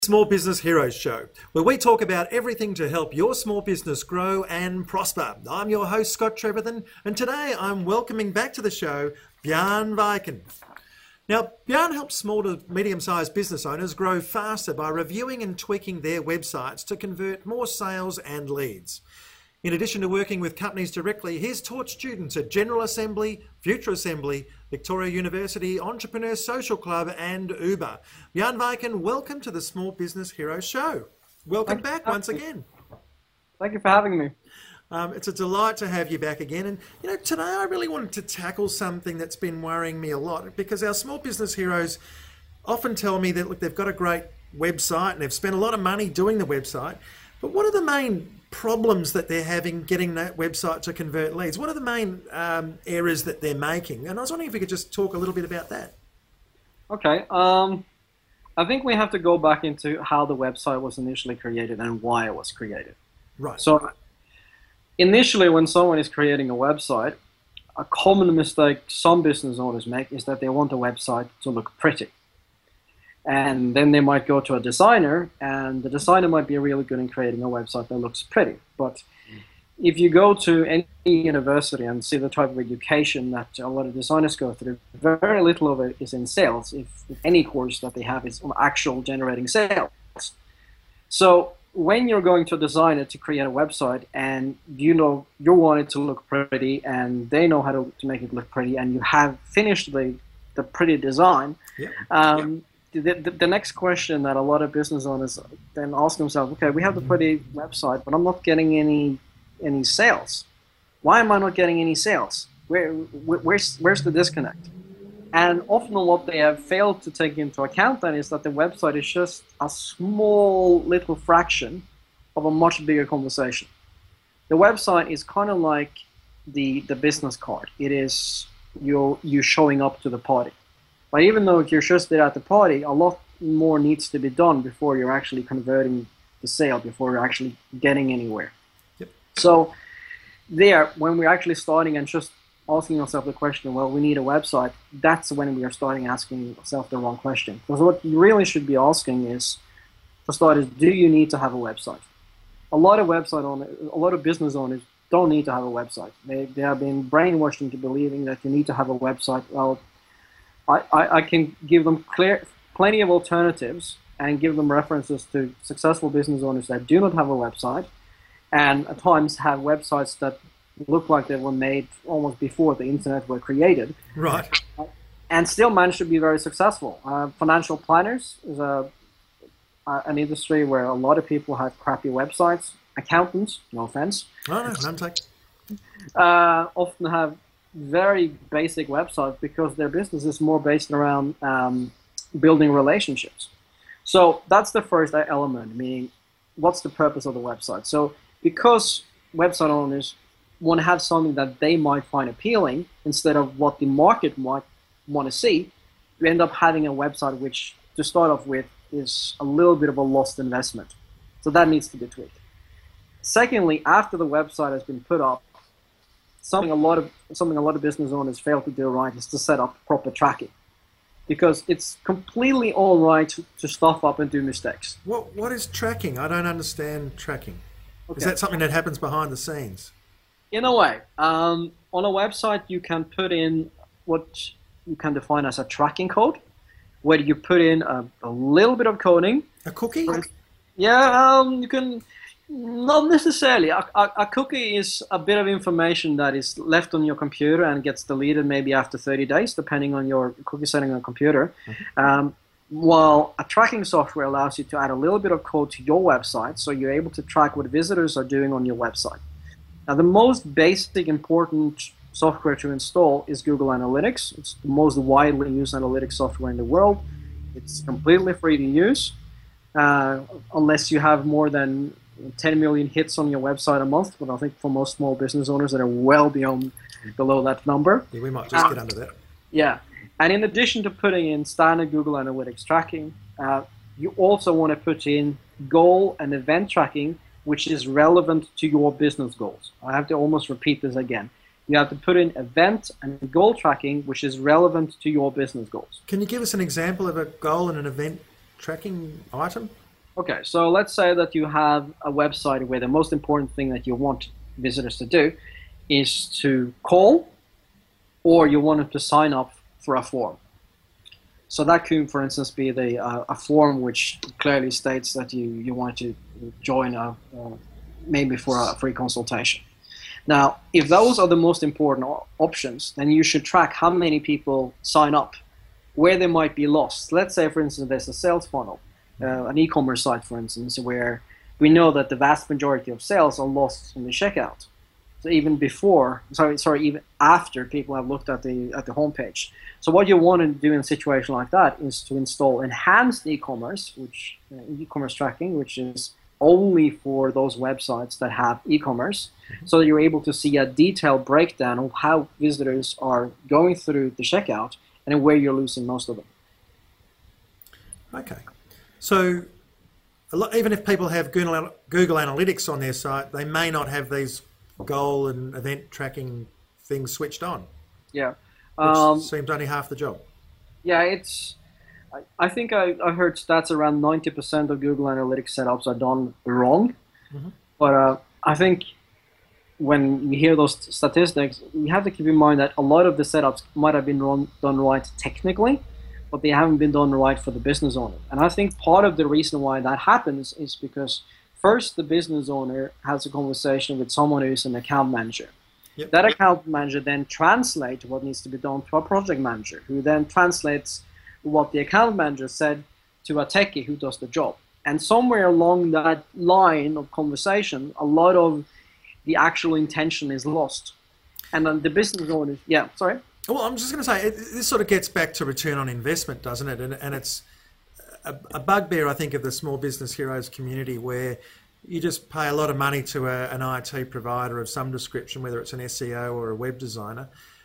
Small Business Heroes Show, where we talk about everything to help your small business grow and prosper. I'm your host, Scott Treverthen, and today I'm welcoming back to the show Bjarne Viken. Now, Bjarne helps small to medium-sized business owners grow faster by reviewing and tweaking their websites to convert more sales and leads. In addition to working with companies directly, he's taught students at General Assembly, Future Assembly, Victoria University, Entrepreneur Social Club and Uber. Bjarne Viken, welcome to the Small Business Heroes Show. Welcome back once again. Thank you for having me. It's a delight to have you back again. And, today I really wanted to tackle something that's been worrying me a lot, because our small business heroes often tell me that, look, they've got a great website and they've spent a lot of money doing the website, but what are the main problems that they're having getting that website to convert leads? What are the main errors that they're making? And I was wondering if we could just talk a little bit about that. Okay. I think we have to go back into how the website was initially created and why it was created. Right. So initially, when someone is creating a website, a common mistake some business owners make is that they want a website to look pretty. And then they might go to a designer, and the designer might be really good in creating a website that looks pretty. But if you go to any university and see the type of education that a lot of designers go through, very little of it is in sales. If any course that they have is on actual generating sales. So when you're going to a designer to create a website, and you want it to look pretty, and they know how to make it look pretty, and you have finished the pretty design, The next question that a lot of business owners then ask themselves, okay, we have the pretty website, but I'm not getting any sales. Why am I not getting any sales? Where's the disconnect? And often what they have failed to take into account then is that the website is just a small little fraction of a much bigger conversation. The website is kind of like the business card. It is you showing up to the party. But even though if you're just there at the party, a lot more needs to be done before you're actually converting the sale, before you're actually getting anywhere. Yep. So when we're actually starting and just asking ourselves the question, well, we need a website, that's when we are starting asking ourselves the wrong question. Because what you really should be asking is, for starters, do you need to have a website? A lot of business owners don't need to have a website. They have been brainwashed into believing that you need to have a website. Well, I can give them plenty of alternatives and give them references to successful business owners that do not have a website, and at times have websites that look like they were made almost before the internet were created. Right. And still manage to be very successful. Financial planners is an industry where a lot of people have crappy websites. Accountants, no offense. Oh, no, none take. Often have very basic websites because their business is more based around building relationships. So that's the first element, meaning what's the purpose of the website? So because website owners want to have something that they might find appealing instead of what the market might want to see, you end up having a website which, to start off with, is a little bit of a lost investment. So that needs to be tweaked. Secondly, after the website has been put up, something a lot of business owners fail to do right is to set up proper tracking, because it's completely all right to stuff up and do mistakes. What is tracking? I don't understand tracking. Okay. Is that something that happens behind the scenes? In a way, on a website you can put in what you can define as a tracking code, where you put in a little bit of coding. A cookie? Yeah, you can. Not necessarily. A cookie is a bit of information that is left on your computer and gets deleted maybe after 30 days, depending on your cookie setting on the computer. Mm-hmm. While a tracking software allows you to add a little bit of code to your website, so you're able to track what visitors are doing on your website. Now, the most basic important software to install is Google Analytics. It's the most widely used analytics software in the world. It's completely free to use, unless you have more than 10 million hits on your website a month, but I think for most small business owners that are well below that number. Yeah, we might just get under that. Yeah, and in addition to putting in standard Google Analytics tracking, you also want to put in goal and event tracking, which is relevant to your business goals. I have to almost repeat this again. You have to put in event and goal tracking, which is relevant to your business goals. Can you give us an example of a goal and an event tracking item? Okay, so let's say that you have a website where the most important thing that you want visitors to do is to call, or you want them to sign up for a form. So that could, for instance, be a form which clearly states that you want to join maybe for a free consultation. Now, if those are the most important options, then you should track how many people sign up, where they might be lost. Let's say, for instance, there's a sales funnel, an e-commerce site, for instance, where we know that the vast majority of sales are lost in the checkout. So even even after people have looked at the homepage. So what you want to do in a situation like that is to install enhanced e-commerce, e-commerce tracking, which is only for those websites that have e-commerce, so that you're able to see a detailed breakdown of how visitors are going through the checkout and where you're losing most of them. Okay, so even if people have Google Analytics on their site, they may not have these goal and event tracking things switched on. Yeah, which seems only half the job. Yeah, I think I heard stats around 90% of Google Analytics setups are done wrong. Mm-hmm. But I think when we hear those statistics, we have to keep in mind that a lot of the setups might have been done right technically, but they haven't been done right for the business owner. And I think part of the reason why that happens is because first the business owner has a conversation with someone who's an account manager. Yep. That account manager then translates what needs to be done to a project manager, who then translates what the account manager said to a techie who does the job. And somewhere along that line of conversation, a lot of the actual intention is lost. And then the business owner, Well, I'm just going to say, this sort of gets back to return on investment, doesn't it? And it's a bugbear, I think, of the Small Business Heroes community, where you just pay a lot of money to an IT provider of some description, whether it's an SEO or a web designer,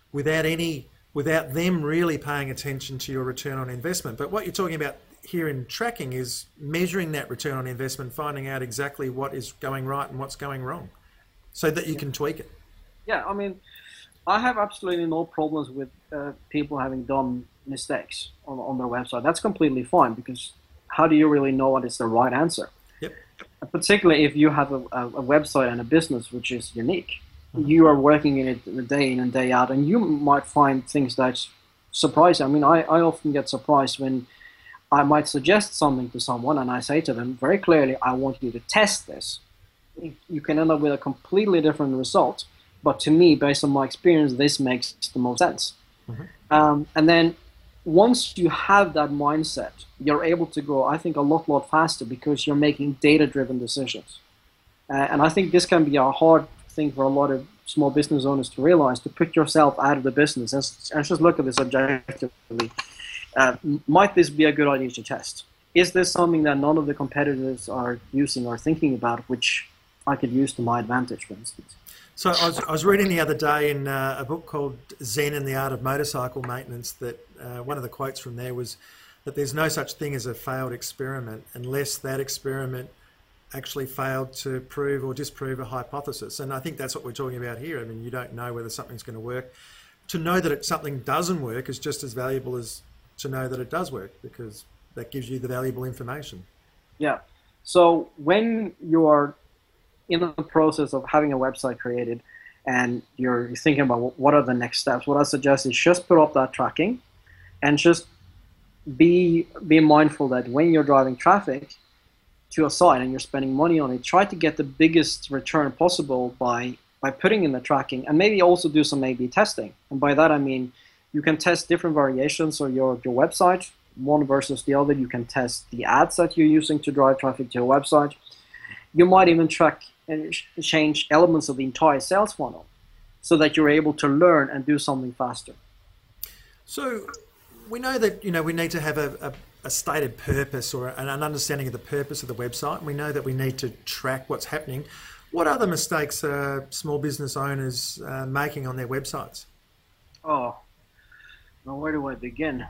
without them really paying attention to your return on investment. But what you're talking about here in tracking is measuring that return on investment, finding out exactly what is going right and what's going wrong, so that you can tweak it. Yeah, I mean, I have absolutely no problems with people having done mistakes on their website. That's completely fine, because how do you really know what is the right answer? Yep. Particularly if you have a website and a business which is unique. Mm-hmm. You are working in it day in and day out, and you might find things that surprise you. I mean, I often get surprised when I might suggest something to someone and I say to them very clearly, I want you to test this. You can end up with a completely different result, but to me, based on my experience, this makes the most sense. Mm-hmm. And then once you have that mindset, you're able to go, I think, a lot faster, because you're making data-driven decisions. And I think this can be a hard thing for a lot of small business owners to realize, to put yourself out of the business and just look at this objectively. Might this be a good idea to test? Is this something that none of the competitors are using or thinking about, which I could use to my advantage, for instance? So I was reading the other day in a book called Zen and the Art of Motorcycle Maintenance that one of the quotes from there was that there's no such thing as a failed experiment unless that experiment actually failed to prove or disprove a hypothesis. And I think that's what we're talking about here. I mean, you don't know whether something's going to work. To know that something doesn't work is just as valuable as to know that it does work, because that gives you the valuable information. Yeah. So when you're in the process of having a website created and you're thinking about what are the next steps, what I suggest is just put up that tracking and just be mindful that when you're driving traffic to a site and you're spending money on it, try to get the biggest return possible by putting in the tracking, and maybe also do some A/B testing. And by that I mean you can test different variations of your website, one versus the other. You can test the ads that you're using to drive traffic to your website. You might even track and change elements of the entire sales funnel so that you're able to learn and do something faster. So we know that we need to have a stated purpose or an understanding of the purpose of the website. We know that we need to track what's happening. What other mistakes are small business owners making on their websites? Oh, well, where do I begin?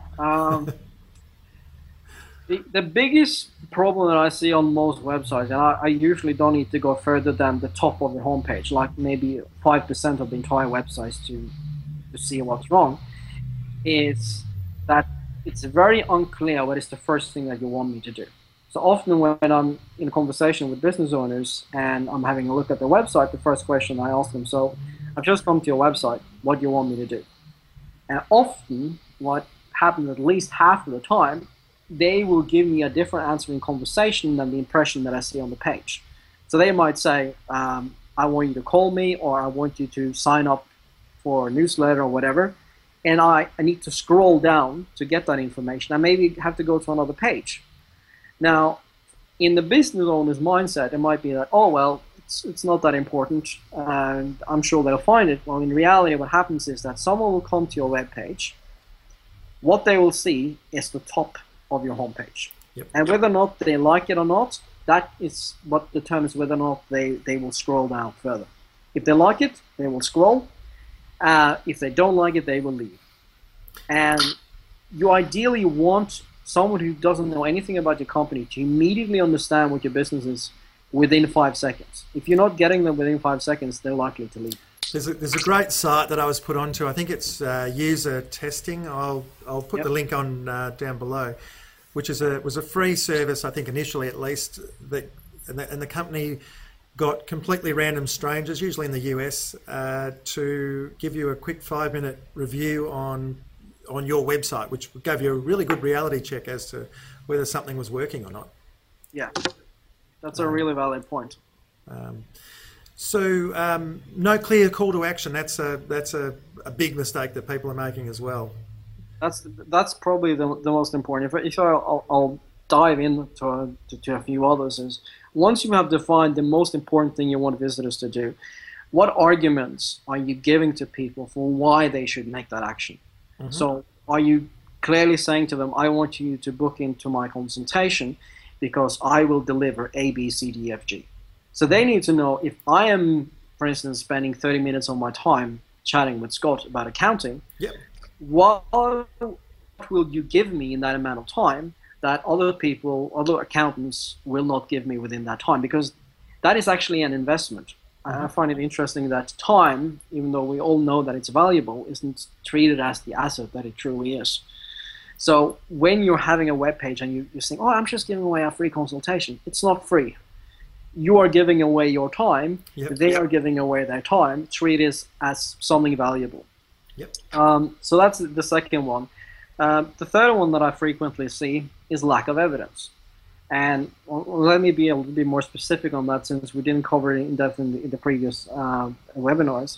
The biggest problem that I see on most websites, and I usually don't need to go further than the top of the homepage, like maybe 5% of the entire website to see what's wrong, is that it's very unclear what is the first thing that you want me to do. So often when I'm in a conversation with business owners and I'm having a look at their website, the first question I ask them, so I've just come to your website, what do you want me to do? And often what happens at least half of the time, they will give me a different answer in conversation than the impression that I see on the page. So they might say, I want you to call me, or I want you to sign up for a newsletter or whatever. And I need to scroll down to get that information. I maybe have to go to another page. Now, in the business owner's mindset, it might be that, oh, well, it's not that important, and I'm sure they'll find it. Well, in reality, what happens is that someone will come to your web page. What they will see is the top of your homepage. Yep. And whether or not they like it or not, that is what determines whether or not they will scroll down further. If they like it, they will scroll. If they don't like it, they will leave. And you ideally want someone who doesn't know anything about your company to immediately understand what your business is within 5 seconds. If you're not getting them within 5 seconds, they're likely to leave. There's a great site that I was put onto. I think it's user testing. I'll put the link on down below, which was a free service, I think initially at least, and the company got completely random strangers, usually in the US, to give you a quick 5-minute review on your website, which gave you a really good reality check as to whether something was working or not. Yeah, that's a really valid point. So no clear call to action. That's a big mistake that people are making as well. That's probably the most important. If I'll dive into a few others, is once you have defined the most important thing you want visitors to do, what arguments are you giving to people for why they should make that action? Mm-hmm. So are you clearly saying to them, I want you to book into my consultation because I will deliver A, B, C, D, F, G. So they need to know, if I am, for instance, spending 30 minutes of my time chatting with Scott about accounting, yep, what will you give me in that amount of time that other accountants will not give me within that time? Because that is actually an investment. I find it interesting that time, even though we all know that it's valuable, isn't treated as the asset that it truly is. So when you're having a web page and you're saying, oh, I'm just giving away a free consultation, it's not free. You are giving away your time. Yep. They are giving away their time. Treat it as something valuable. Yep. So that's the second one. The third one that I frequently see is lack of evidence. And let me be a little bit more specific on that, since we didn't cover it in depth in the previous webinars.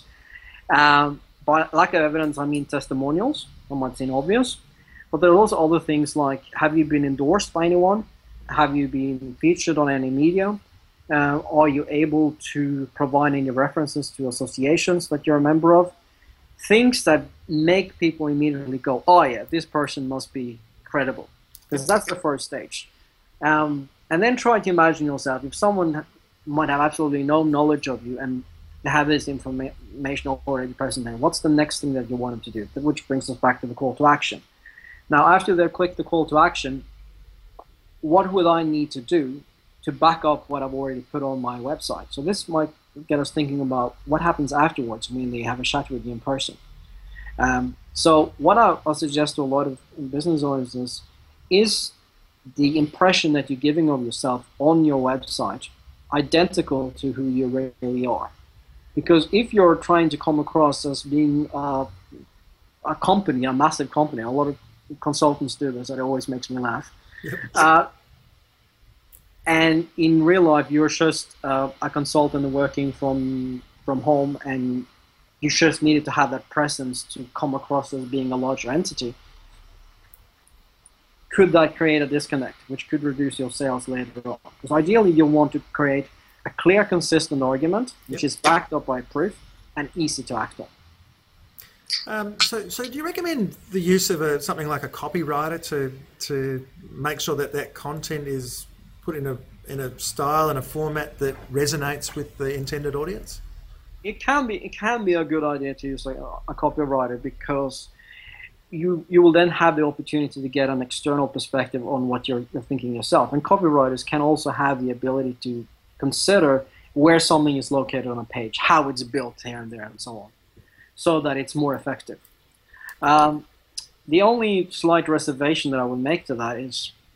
By lack of evidence, I mean testimonials. That might seem obvious. But there are also other things like, have you been endorsed by anyone? Have you been featured on any media? Are you able to provide any references to associations that you're a member of? Things that make people immediately go, oh yeah, this person must be credible. Because that's the first stage. And then try to imagine yourself, if someone might have absolutely no knowledge of you and they have this information already present there, what's the next thing that you want them to do? Which brings us back to the call to action. Now, after they've clicked the call to action, what would I need to do to back up what I've already put on my website? So this might get us thinking about what happens afterwards when they have a chat with you in person. So what I'll suggest to a lot of business owners is the impression that you're giving of yourself on your website identical to who you really are. Because if you're trying to come across as being a company, a massive company, a lot of consultants do this, it always makes me laugh. And in real life, you're just a consultant working from home, and you just needed to have that presence to come across as being a larger entity. Could that create a disconnect, which could reduce your sales later on? Because ideally, you want to create a clear, consistent argument, which is backed up by proof and easy to act on. So do you recommend the use of something like a copywriter to make sure that content is put in a style and a format that resonates with the intended audience? It can be a good idea to use a copywriter, because you will then have the opportunity to get an external perspective on what you're thinking yourself. And copywriters can also have the ability to consider where something is located on a page, how it's built here and there, and so on, so that it's more effective. The only slight reservation that I would make to that is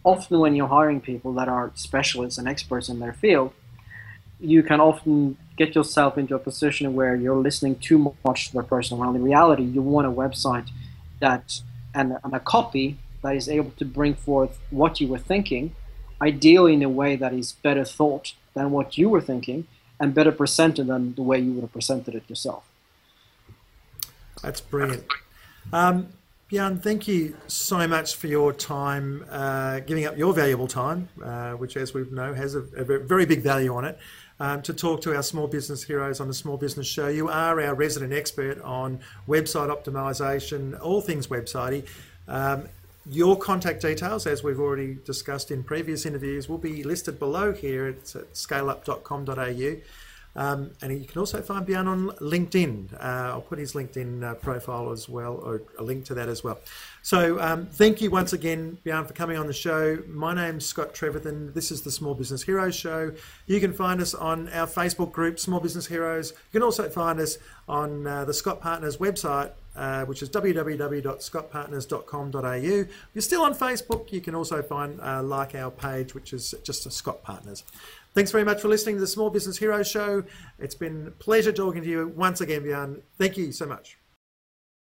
often when you're hiring people that are specialists and experts in their field, you can often get yourself into a position where you're listening too much to the person. When in reality, you want a website that and a copy that is able to bring forth what you were thinking, ideally in a way that is better thought than what you were thinking, and better presented than the way you would have presented it yourself. That's brilliant. Björn, thank you so much for your time, giving up your valuable time, which, as we know, has a very big value on it, to talk to our small business heroes on the Small Business Show. You are our resident expert on website optimization, all things website. Your contact details, as we've already discussed in previous interviews, will be listed below here. It's at scaleup.com.au. And you can also find Björn on LinkedIn. I'll put his LinkedIn profile as well, or a link to that as well. So thank you once again, Björn, for coming on the show. My name's Scott Treverthen. This is the Small Business Heroes Show. You can find us on our Facebook group, Small Business Heroes. You can also find us on the Scott Partners website, which is www.scottpartners.com.au. If you're still on Facebook, you can also find like our page, which is just a Scott Partners. Thanks very much for listening to the Small Business Heroes Show. It's been a pleasure talking to you once again, Björn. Thank you so much.